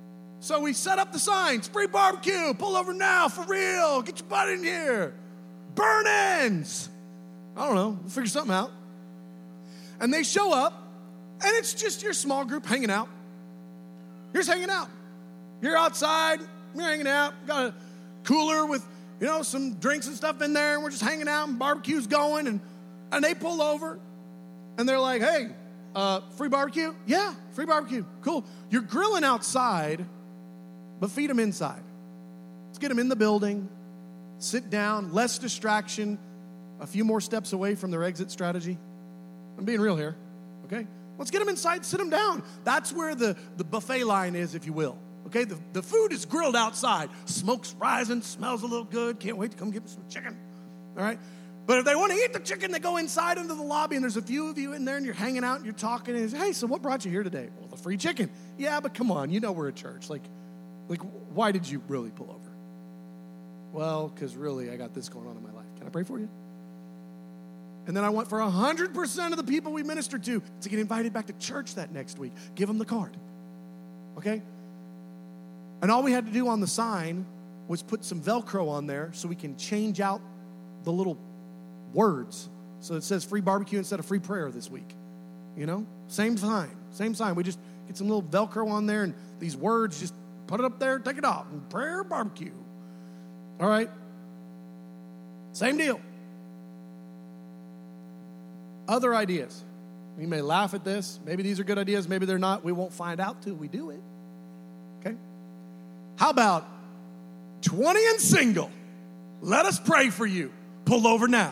So we set up the signs, free barbecue, pull over now, for real, get your butt in here. burn-ins. I don't know, we'll figure something out. And they show up, and it's just your small group hanging out. You're just hanging out. You're outside, you're hanging out, got a cooler with, some drinks and stuff in there, and we're just hanging out, and barbecue's going, and they pull over, and they're like, hey, free barbecue? Yeah, free barbecue. Cool. You're grilling outside, but feed them inside. Let's get them in the building, sit down, less distraction, a few more steps away from their exit strategy. I'm being real here, okay? Let's get them inside, sit them down. That's where the buffet line is, if you will, okay? The food is grilled outside. Smoke's rising, smells a little good. Can't wait to come get me some chicken, all right? But if they want to eat the chicken, they go inside into the lobby, and there's a few of you in there, and you're hanging out, and you're talking, and hey, so what brought you here today? Well, the free chicken. Yeah, but come on, we're a church. Like, why did you really pull over? Well, because really, I got this going on in my life. Can I pray for you? And then I want for 100% of the people we minister to get invited back to church that next week. Give them the card, okay? And all we had to do on the sign was put some Velcro on there so we can change out the little words. So it says free barbecue instead of free prayer this week. Same sign. We just get some little Velcro on there, and these words, just put it up there, take it off, and prayer, barbecue. All right? Same deal. Other ideas. You may laugh at this. Maybe these are good ideas. Maybe they're not. We won't find out till we do it. Okay? How about 20 and single? Let us pray for you. Pull over now.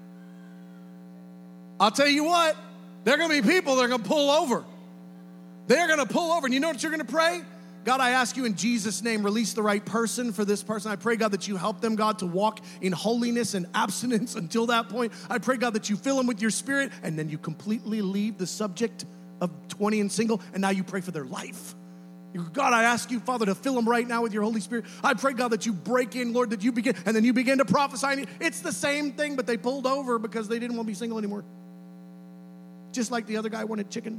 I'll tell you what. There are going to be people that are going to pull over. They're going to pull over. And you know what you're going to pray? God, I ask you in Jesus' name, release the right person for this person. I pray, God, that you help them, God, to walk in holiness and abstinence until that point. I pray, God, that you fill them with your spirit, and then you completely leave the subject of 20 and single, and now you pray for their life. God, I ask you, Father, to fill them right now with your Holy Spirit. I pray, God, that you break in, Lord, that you begin, and then you begin to prophesy. It's the same thing, but they pulled over because they didn't want to be single anymore. Just like the other guy wanted chicken.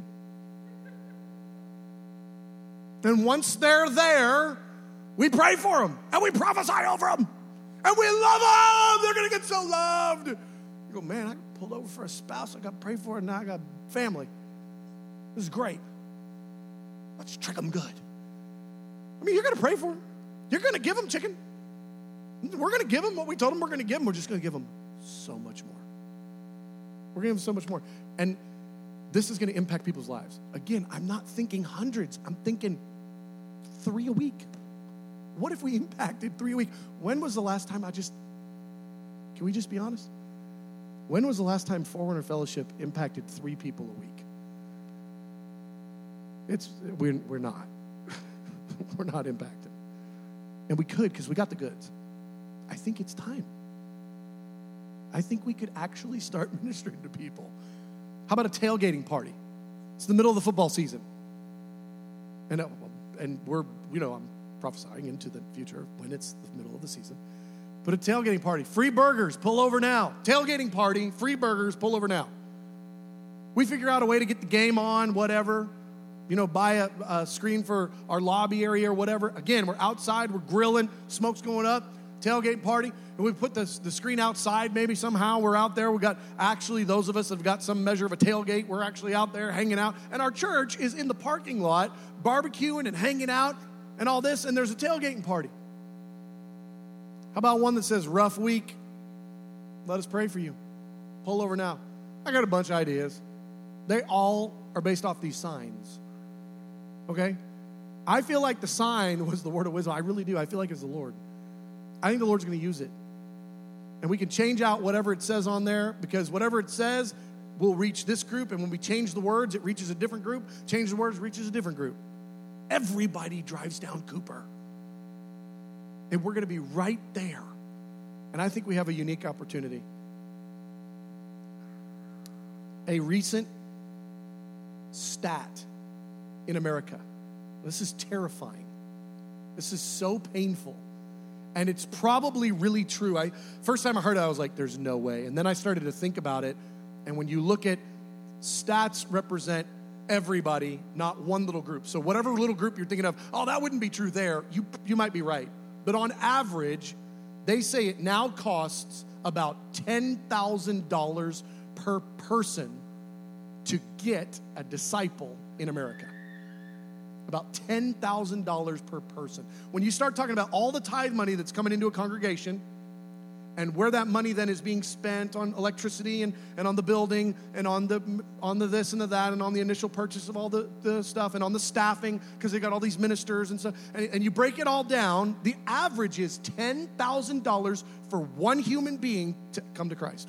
And once they're there, we pray for them, and we prophesy over them, and we love them. They're going to get so loved. You go, man, I pulled over for a spouse. I got to pray for her, and now I got family. This is great. Let's trick them good. I mean, you're going to pray for them. You're going to give them chicken. We're going to give them what we told them we're going to give them. We're just going to give them so much more. We're going to give them so much more. And this is going to impact people's lives. Again, I'm not thinking hundreds. I'm thinking 3 a week. What if we impacted 3 a week? When was the last time can we just be honest? When was the last time Forerunner Fellowship impacted 3 people a week? We're not. We're not impacted. And we could, because we got the goods. I think it's time. I think we could actually start ministering to people. How about a tailgating party? It's the middle of the football season. And we're, I'm prophesying into the future when it's the middle of the season. But a tailgating party, free burgers, pull over now. Tailgating party, free burgers, pull over now. We figure out a way to get the game on, whatever. Buy a screen for our lobby area or whatever. Again, we're outside, we're grilling, smoke's going up, tailgate party. And we put the screen outside, maybe somehow we're out there. We got, actually, those of us have got some measure of a tailgate. We're actually out there hanging out. And our church is in the parking lot, barbecuing and hanging out and all this. And there's a tailgating party. How about one that says, rough week? Let us pray for you. Pull over now. I got a bunch of ideas. They all are based off these signs. Okay? I feel like the sign was the word of wisdom. I really do. I feel like it's the Lord. I think the Lord's going to use it. And we can change out whatever it says on there, because whatever it says will reach this group. And when we change the words, it reaches a different group. Change the words, reaches a different group. Everybody drives down Cooper. And we're going to be right there. And I think we have a unique opportunity. A recent stat in America. This is terrifying. This is so painful. And it's probably really true. First time I heard it, I was like, there's no way. And then I started to think about it. And when you look at stats represent everybody, not one little group. So whatever little group you're thinking of, oh, that wouldn't be true there. You might be right. But on average, they say it now costs about $10,000 per person to get a disciple in America. About $10,000 per person. When you start talking about all the tithe money that's coming into a congregation and where that money then is being spent on electricity and on the building and on the this and the that and on the initial purchase of all the stuff and on the staffing because they got all these ministers and stuff, and you break it all down, the average is $10,000 for one human being to come to Christ.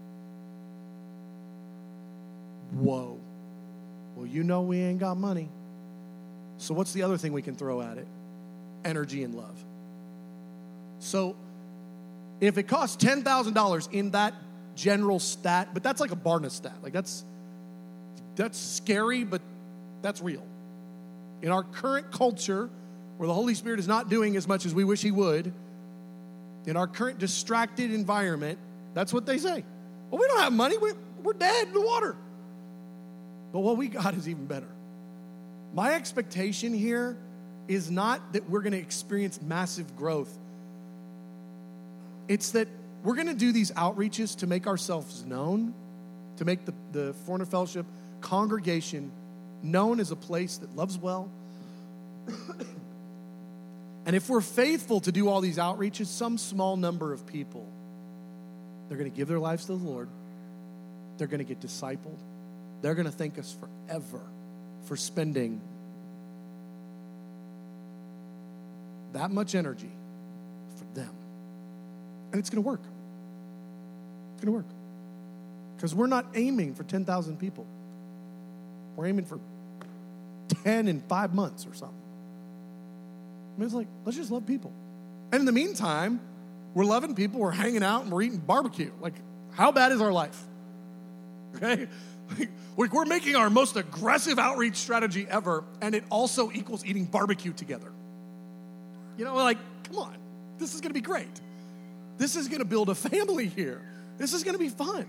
Whoa. Well, you know we ain't got money. So what's the other thing we can throw at it? Energy and love. So if it costs $10,000 in that general stat, but that's like a Barna stat. Like that's scary, but that's real. In our current culture, where the Holy Spirit is not doing as much as we wish he would, in our current distracted environment, that's what they say. Well, we don't have money. We're dead in the water. But what we got is even better. My expectation here is not that we're going to experience massive growth. It's that we're going to do these outreaches to make ourselves known, to make the Forerunner Fellowship congregation known as a place that loves well. And if we're faithful to do all these outreaches, some small number of people, they're going to give their lives to the Lord. They're going to get discipled. They're going to thank us forever for spending that much energy for them. And it's going to work. It's going to work. Because we're not aiming for 10,000 people. We're aiming for 10 in 5 months or something. I mean, it's like, let's just love people. And in the meantime, we're loving people, we're hanging out, and we're eating barbecue. Like, how bad is our life? Okay? We're making our most aggressive outreach strategy ever, and it also equals eating barbecue together. You know, like, come on. This is going to be great. This is going to build a family here. This is going to be fun.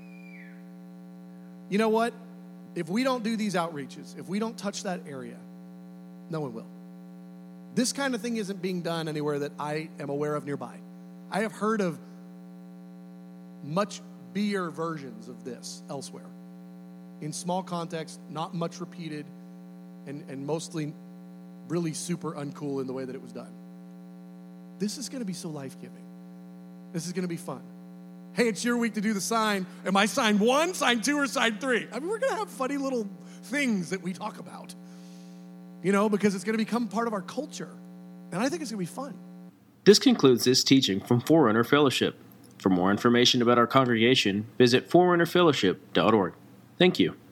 You know what? If we don't do these outreaches, if we don't touch that area, no one will. This kind of thing isn't being done anywhere that I am aware of nearby. I have heard of much bigger versions of this elsewhere. In small context, not much repeated, and mostly really super uncool in the way that it was done. This is going to be so life-giving. This is going to be fun. Hey, it's your week to do the sign. Am I sign 1, sign 2, or sign 3? I mean, we're going to have funny little things that we talk about, you know, because it's going to become part of our culture. And I think it's going to be fun. This concludes this teaching from Forerunner Fellowship. For more information about our congregation, visit forerunnerfellowship.org. Thank you.